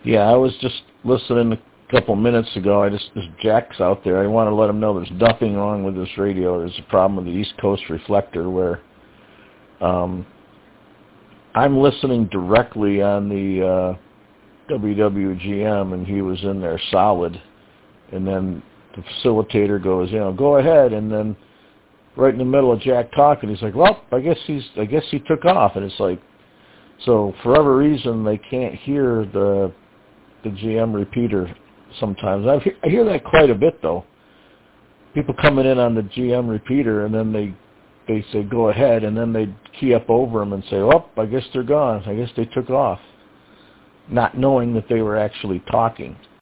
Yeah, I was just listening a couple minutes ago. There's Jack's out there. I want to let him know there's nothing wrong with this radio. There's a problem with the East Coast reflector where I'm listening directly on the WWGM, and he was in there solid. And then the facilitator goes, go ahead. And then right in the middle of Jack talking, he's like, well, I guess he took off. And it's like, so for whatever reason, they can't hear the GM repeater sometimes. I hear that quite a bit, though. People coming in on the GM repeater, and then they say, go ahead, and then they key up over them and say, well, I guess they're gone. I guess they took off, not knowing that they were actually talking.